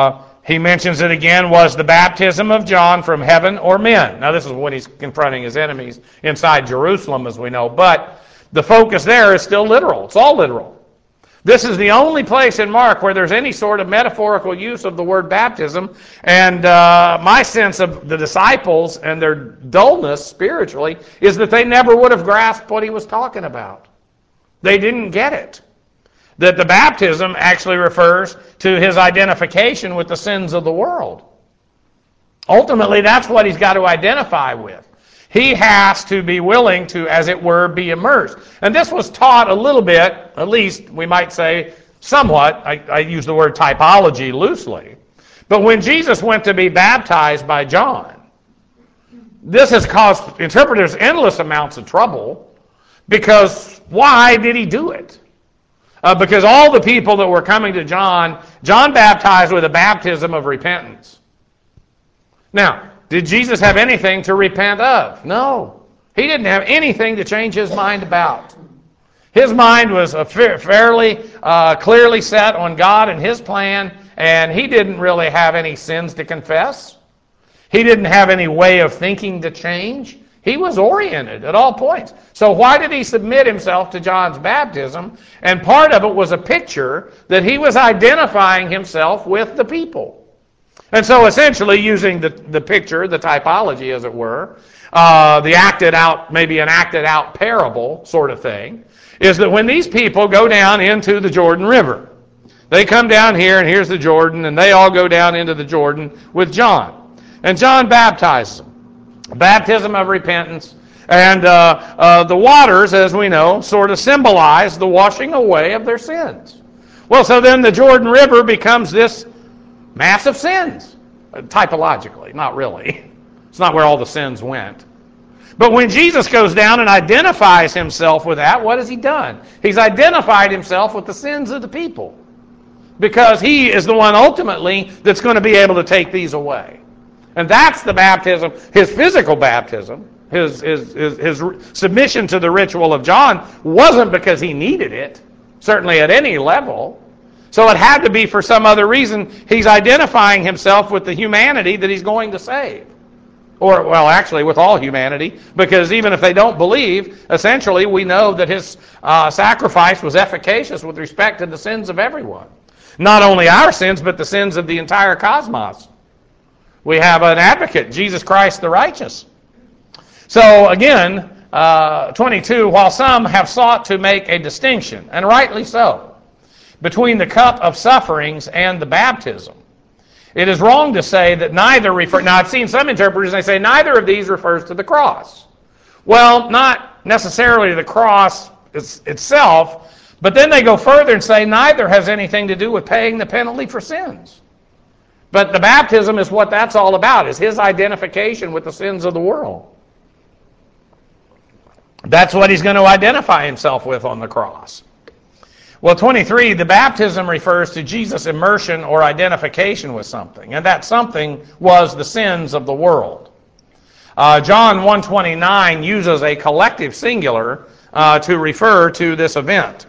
He mentions it again, was the baptism of John from heaven or men? Now this is when he's confronting his enemies inside Jerusalem, as we know, but the focus there is still literal. It's all literal. This is the only place in Mark where there's any sort of metaphorical use of the word baptism, and uh, my sense of the disciples and their dullness spiritually is that they never would have grasped what he was talking about. They didn't get it. That the baptism actually refers to his identification with the sins of the world. Ultimately, that's what he's got to identify with. He has to be willing to, as it were, be immersed. And this was taught a little bit, at least we might say somewhat, I, I use the word typology loosely. But when Jesus went to be baptized by John, this has caused interpreters endless amounts of trouble, because why did he do it? Uh, because all the people that were coming to John, John baptized with a baptism of repentance. Now, did Jesus have anything to repent of? No. He didn't have anything to change his mind about. His mind was a fa- fairly uh, clearly set on God and his plan, and he didn't really have any sins to confess. He didn't have any way of thinking to change. He was oriented at all points. So why did he submit himself to John's baptism? And part of it was a picture that he was identifying himself with the people. And so essentially using the, the picture, the typology as it were, uh, the acted out, maybe an acted out parable sort of thing, is that when these people go down into the Jordan River, they come down here and here's the Jordan, and they all go down into the Jordan with John. And John baptizes them. Baptism of repentance. And uh, uh, the waters, as we know, sort of symbolize the washing away of their sins. Well, so then the Jordan River becomes this mass of sins, typologically, not really. It's not where all the sins went. But when Jesus goes down and identifies himself with that, what has he done? He's identified himself with the sins of the people, because he is the one ultimately that's going to be able to take these away. And that's the baptism, his physical baptism, his, his, his, his submission to the ritual of John wasn't because he needed it, certainly at any level. So it had to be for some other reason. He's identifying himself with the humanity that he's going to save. Or, well, actually with all humanity, because even if they don't believe, essentially we know that his uh, sacrifice was efficacious with respect to the sins of everyone. Not only our sins, but the sins of the entire cosmos. We have an advocate, Jesus Christ the righteous. So again, uh, twenty-two, while some have sought to make a distinction, and rightly so, between the cup of sufferings and the baptism, it is wrong to say that neither refer. Now, I've seen some interpreters, they say neither of these refers to the cross. Well, not necessarily the cross itself, but then they go further and say neither has anything to do with paying the penalty for sins. But the baptism is what that's all about, is his identification with the sins of the world. That's what he's going to identify himself with on the cross. Well, twenty-three, the baptism refers to Jesus' immersion or identification with something, and that something was the sins of the world. Uh, John one twenty-nine uses a collective singular uh, to refer to this event.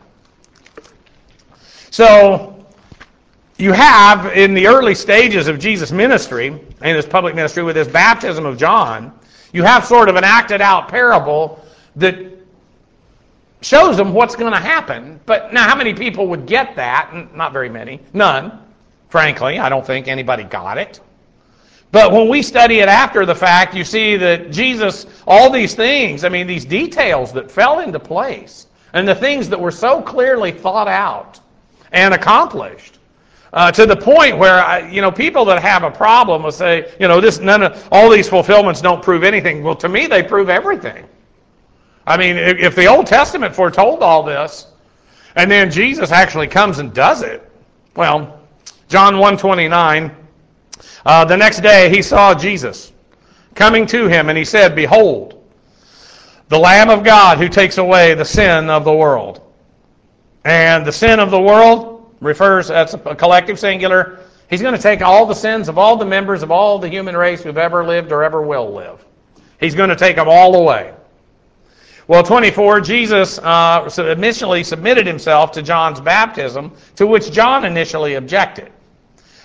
So, you have, in the early stages of Jesus' ministry, in his public ministry, with his baptism of John, you have sort of an acted out parable that shows them what's going to happen. But now, how many people would get that? Not very many. None. Frankly, I don't think anybody got it. But when we study it after the fact, you see that Jesus, all these things, I mean, these details that fell into place, and the things that were so clearly thought out and accomplished, uh, to the point where, I, you know, people that have a problem will say, you know, this none of all these fulfillments don't prove anything. Well, to me, they prove everything. I mean, if the Old Testament foretold all this, and then Jesus actually comes and does it, well, John one twenty-nine, uh, the next day he saw Jesus coming to him, and he said, "Behold, the Lamb of God who takes away the sin of the world." And the sin of the world refers, that's a collective singular. He's going to take all the sins of all the members of all the human race who've ever lived or ever will live. He's going to take them all away. Well, twenty-four, Jesus uh, initially submitted himself to John's baptism, to which John initially objected.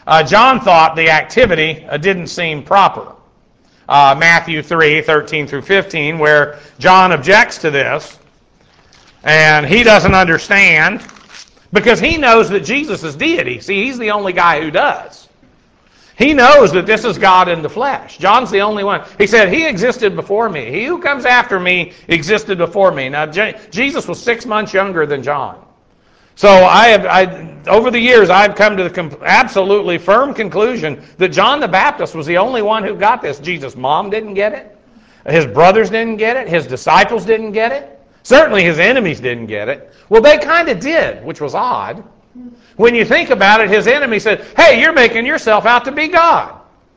Uh, John thought the activity uh, didn't seem proper. Uh, Matthew three, thirteen through fifteen, where John objects to this, and he doesn't understand, because he knows that Jesus is deity. See, he's the only guy who does. He knows that this is God in the flesh. John's the only one. He said, he existed before me. He who comes after me existed before me. Now, Je- Jesus was six months younger than John. So I have, I, over the years, I've come to the com- absolutely firm conclusion that John the Baptist was the only one who got this. Jesus' mom didn't get it. His brothers didn't get it. His disciples didn't get it. Certainly his enemies didn't get it. Well, they kind of did, which was odd. When you think about it, his enemy said, hey, you're making yourself out to be God.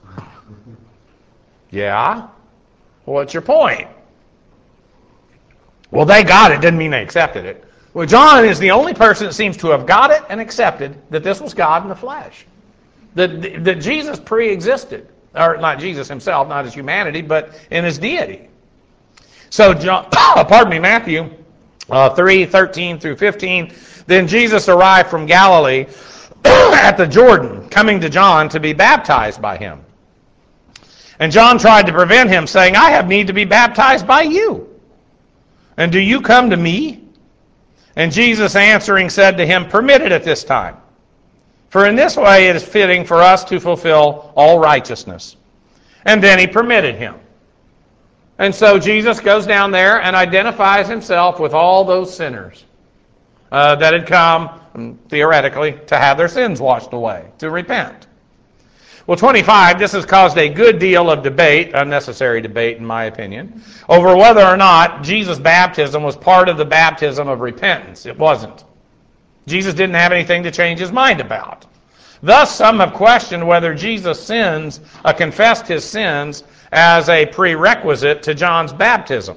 Yeah? What's your point? Well, they got it. Didn't mean they accepted it. Well, John is the only person that seems to have got it and accepted that this was God in the flesh. That, that Jesus pre-existed. Or not Jesus himself, not his humanity, but in his deity. So, John, pardon me, Matthew uh, three, thirteen through fifteen, then Jesus arrived from Galilee at the Jordan, coming to John to be baptized by him. And John tried to prevent him, saying, I have need to be baptized by you. And do you come to me? And Jesus answering said to him, permit it at this time. For in this way it is fitting for us to fulfill all righteousness. And then he permitted him. And so Jesus goes down there and identifies himself with all those sinners uh, that had come, theoretically, to have their sins washed away, to repent. Well, twenty-five, this has caused a good deal of debate, unnecessary debate in my opinion, over whether or not Jesus' baptism was part of the baptism of repentance. It wasn't. Jesus didn't have anything to change his mind about. Thus, some have questioned whether Jesus' sins, uh, confessed his sins as a prerequisite to John's baptism.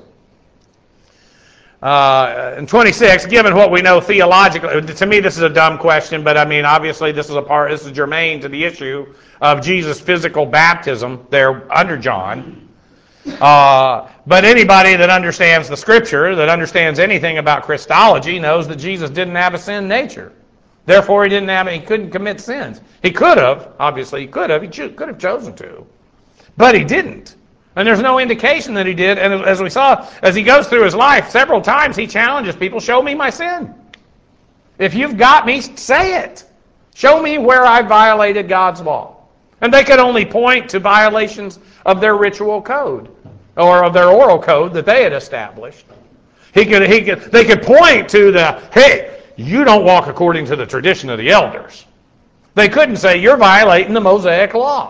Uh, and twenty-six, given what we know theologically, to me this is a dumb question, but I mean obviously this is a part, this is germane to the issue of Jesus' physical baptism there under John. Uh, but anybody that understands the Scripture, that understands anything about Christology, knows that Jesus didn't have a sin nature. Therefore, he didn't have, he couldn't commit sins. He could have, obviously, he could have, he cho- could have chosen to, but he didn't. And there's no indication that he did. And as we saw, as he goes through his life, several times he challenges people, show me my sin. If you've got me, say it. Show me where I violated God's law. And they could only point to violations of their ritual code or of their oral code that they had established. He could, he could, they could point to the, hey, you don't walk according to the tradition of the elders. They couldn't say, you're violating the Mosaic law.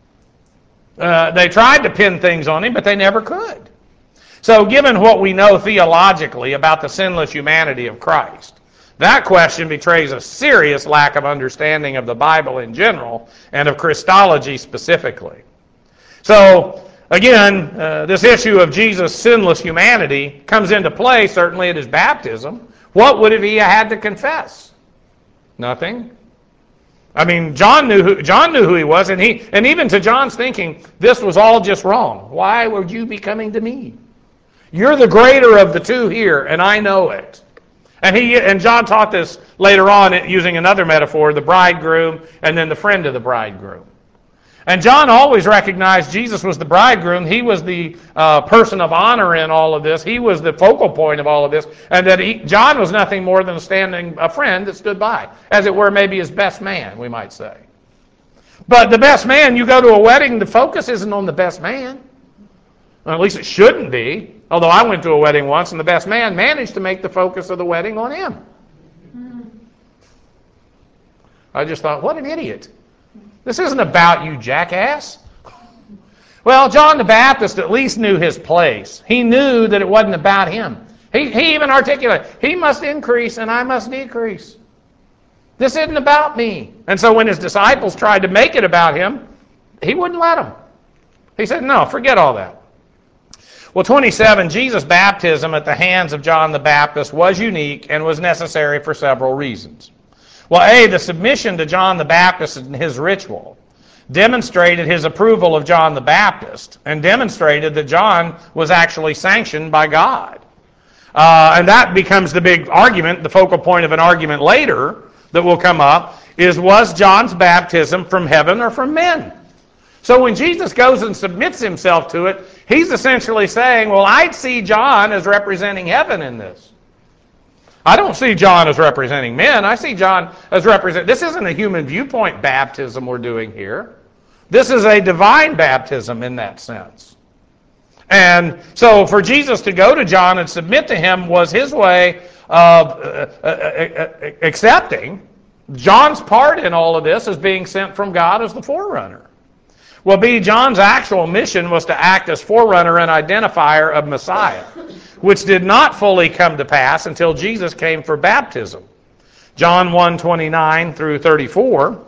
Uh, they tried to pin things on him, but they never could. So given what we know theologically about the sinless humanity of Christ, that question betrays a serious lack of understanding of the Bible in general and of Christology specifically. So, again, uh, this issue of Jesus' sinless humanity comes into play certainly at his baptism. What would have he had to confess? Nothing. I mean, John knew who John knew who he was, and he and even to John's thinking, this was all just wrong. Why would you be coming to me? You're the greater of the two here, and I know it. And he and John taught this later on using another metaphor, the bridegroom and then the friend of the bridegroom. And John always recognized Jesus was the bridegroom. He was the uh, person of honor in all of this. He was the focal point of all of this. And that he, John was nothing more than a standing a friend that stood by. As it were, maybe his best man, we might say. But the best man, you go to a wedding, the focus isn't on the best man. Well, at least it shouldn't be. Although I went to a wedding once, and the best man managed to make the focus of the wedding on him. I just thought, what an idiot. This isn't about you, jackass. Well, John the Baptist at least knew his place. He knew that it wasn't about him. He, he even articulated, he must increase and I must decrease. This isn't about me. And so when his disciples tried to make it about him, he wouldn't let them. He said, no, forget all that. Well, twenty-seven, Jesus' baptism at the hands of John the Baptist was unique and was necessary for several reasons. Well, A, the submission to John the Baptist and his ritual demonstrated his approval of John the Baptist and demonstrated that John was actually sanctioned by God. Uh, and that becomes the big argument, the focal point of an argument later, that will come up is, was John's baptism from heaven or from men? So when Jesus goes and submits himself to it, he's essentially saying, well, I'd see John as representing heaven in this. I don't see John as representing men. I see John as represent. This isn't a human viewpoint baptism we're doing here. This is a divine baptism in that sense. And so for Jesus to go to John and submit to him was his way of uh, uh, uh, accepting John's part in all of this as being sent from God as the forerunner. Well, B, John's actual mission was to act as forerunner and identifier of Messiah, which did not fully come to pass until Jesus came for baptism. John one twenty-nine through thirty-four.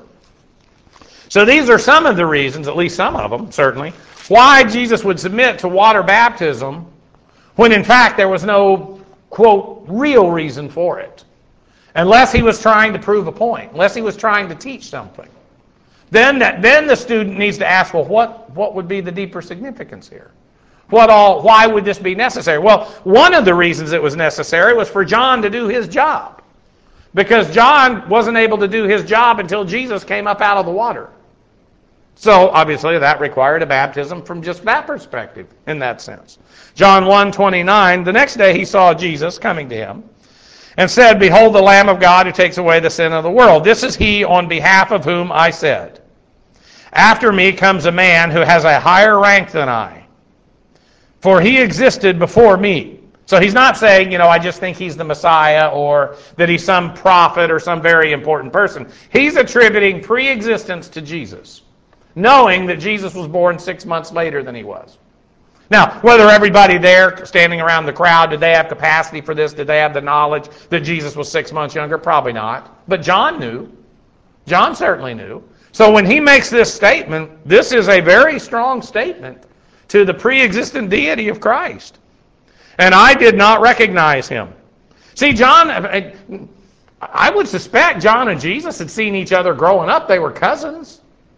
So these are some of the reasons, at least some of them, certainly, why Jesus would submit to water baptism when in fact there was no, quote, real reason for it. Unless he was trying to prove a point, unless he was trying to teach something. Then, that, then the student needs to ask, well, what, what would be the deeper significance here? What all? Why would this be necessary? Well, one of the reasons it was necessary was for John to do his job. Because John wasn't able to do his job until Jesus came up out of the water. So, obviously, that required a baptism from just that perspective, in that sense. John one twenty-nine, the next day he saw Jesus coming to him, and said, behold the Lamb of God who takes away the sin of the world. This is he on behalf of whom I said, after me comes a man who has a higher rank than I, for he existed before me. So he's not saying, you know, I just think he's the Messiah or that he's some prophet or some very important person. He's attributing pre-existence to Jesus, knowing that Jesus was born six months later than he was. Now, whether everybody there standing around the crowd, did they have capacity for this? Did they have the knowledge that Jesus was six months younger? Probably not. But John knew. John certainly knew. So when he makes this statement, this is a very strong statement to the pre-existent deity of Christ. And I did not recognize him. See, John, I would suspect John and Jesus had seen each other growing up. They were cousins.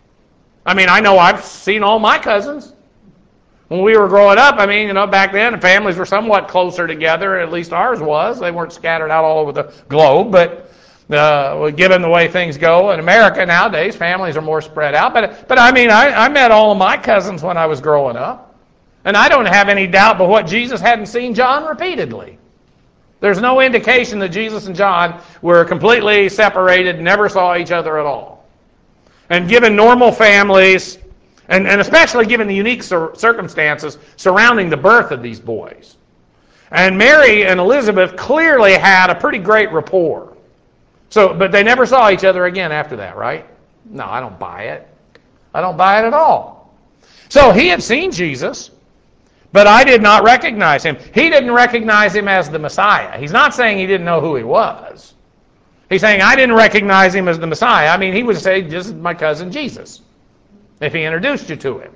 I mean, I know I've seen all my cousins. When we were growing up, I mean, you know, back then, the families were somewhat closer together, at least ours was. They weren't scattered out all over the globe, but uh, given the way things go in America nowadays, families are more spread out. But, but I mean, I, I met all of my cousins when I was growing up, and I don't have any doubt but what Jesus hadn't seen John repeatedly. There's no indication that Jesus and John were completely separated, never saw each other at all. And given normal families, And, and especially given the unique cir- circumstances surrounding the birth of these boys. And Mary and Elizabeth clearly had a pretty great rapport. So, but they never saw each other again after that, right? No, I don't buy it. I don't buy it at all. So he had seen Jesus, but I did not recognize him. He didn't recognize him as the Messiah. He's not saying he didn't know who he was. He's saying, I didn't recognize him as the Messiah. I mean, he would say, this is my cousin Jesus, if he introduced you to him.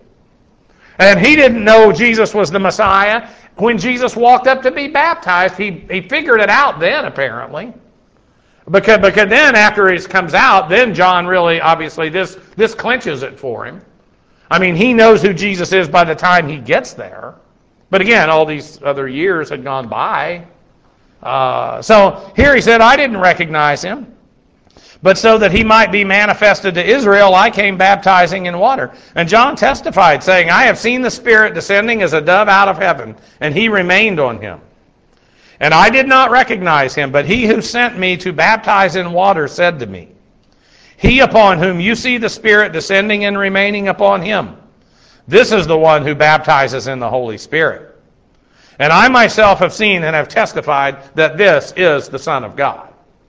And he didn't know Jesus was the Messiah. When Jesus walked up to be baptized, he, he figured it out then, apparently. Because, because then, after it comes out, then John really, obviously, this, this clinches it for him. I mean, he knows who Jesus is by the time he gets there. But again, all these other years had gone by. Uh, so here he said, I didn't recognize him. But so that he might be manifested to Israel, I came baptizing in water. And John testified, saying, I have seen the Spirit descending as a dove out of heaven, and he remained on him. And I did not recognize him, but he who sent me to baptize in water said to me, he upon whom you see the Spirit descending and remaining upon him, this is the one who baptizes in the Holy Spirit. And I myself have seen and have testified that this is the Son of God.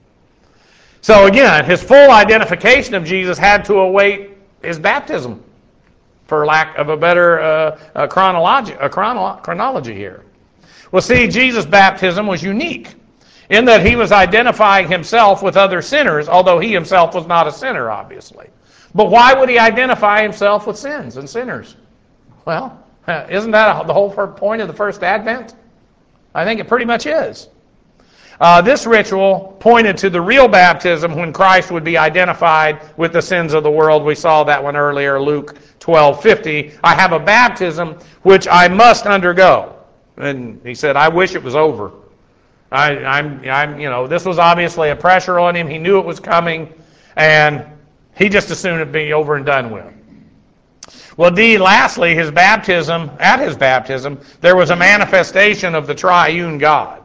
So again, his full identification of Jesus had to await his baptism, for lack of a better uh, uh, chronology, uh, chrono- chronology here. Well, see, Jesus' baptism was unique in that he was identifying himself with other sinners, although he himself was not a sinner, obviously. But why would he identify himself with sins and sinners? Well, isn't that the whole point of the first Advent? I think it pretty much is. Uh, this ritual pointed to the real baptism when Christ would be identified with the sins of the world. We saw that one earlier, Luke twelve fifty. I have a baptism which I must undergo. And he said, I wish it was over. I, I'm, I'm, you know, this was obviously a pressure on him. He knew it was coming, and he just assumed it'd be over and done with. Well, D, lastly, his baptism, at his baptism, there was a manifestation of the triune God.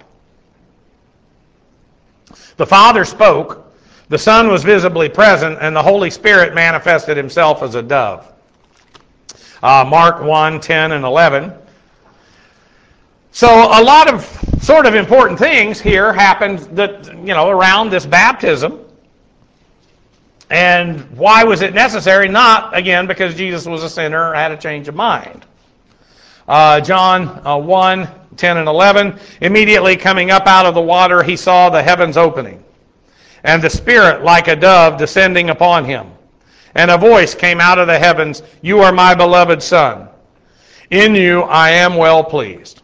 The Father spoke, the Son was visibly present, and the Holy Spirit manifested himself as a dove. Uh, Mark one, ten, and eleven. So a lot of sort of important things here happened that, you know, around this baptism. And why was it necessary? Not, again, because Jesus was a sinner or had a change of mind. Uh, John uh, one, ten, and eleven. Immediately coming up out of the water, he saw the heavens opening, and the Spirit like a dove descending upon him. And a voice came out of the heavens, "You are my beloved Son. In you I am well pleased."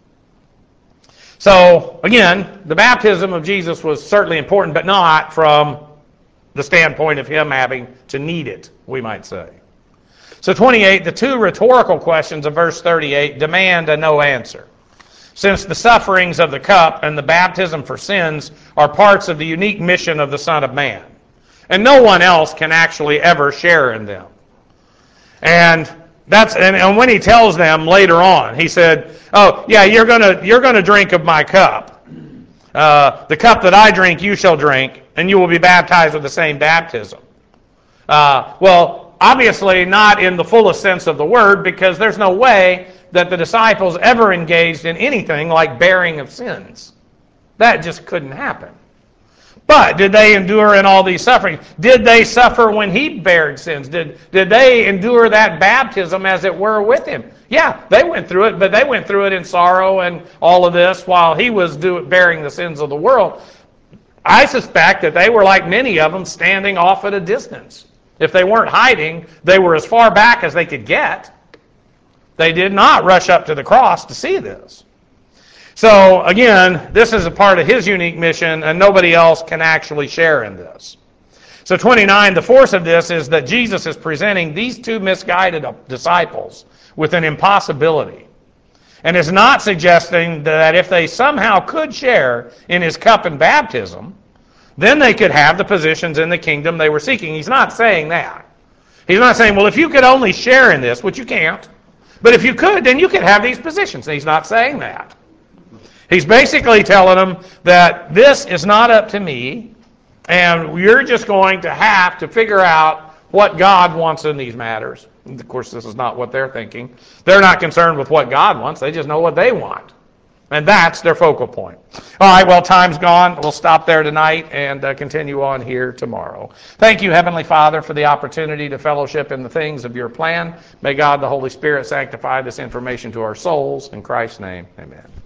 So, again, the baptism of Jesus was certainly important, but not from the standpoint of him having to need it, we might say. So twenty-eight, the two rhetorical questions of verse thirty-eight demand a no answer. Since the sufferings of the cup and the baptism for sins are parts of the unique mission of the Son of Man, and no one else can actually ever share in them. And that's and, and when he tells them later on, he said, "Oh, yeah, you're gonna you're gonna drink of my cup. Uh, the cup that I drink, you shall drink, and you will be baptized with the same baptism." Uh, well, obviously not in the fullest sense of the word, because there's no way that the disciples ever engaged in anything like bearing of sins. That just couldn't happen. But did they endure in all these sufferings? Did they suffer when he bared sins? Did, did they endure that baptism, as it were, with him? Yeah, they went through it, but they went through it in sorrow and all of this while he was do, bearing the sins of the world. I suspect that they were, like many of them, standing off at a distance. If they weren't hiding, they were as far back as they could get. They did not rush up to the cross to see this. So, again, this is a part of his unique mission, and nobody else can actually share in this. So, twenty-nine, the force of this is that Jesus is presenting these two misguided disciples with an impossibility, and is not suggesting that if they somehow could share in his cup and baptism, then they could have the positions in the kingdom they were seeking. He's not saying that. He's not saying, well, if you could only share in this, which you can't, but if you could, then you could have these positions. And he's not saying that. He's basically telling them that this is not up to me, and you're just going to have to figure out what God wants in these matters. And of course, this is not what they're thinking. They're not concerned with what God wants. They just know what they want. And that's their focal point. All right, well, time's gone. We'll stop there tonight and uh, continue on here tomorrow. Thank you, Heavenly Father, for the opportunity to fellowship in the things of your plan. May God, the Holy Spirit, sanctify this information to our souls. In Christ's name, amen.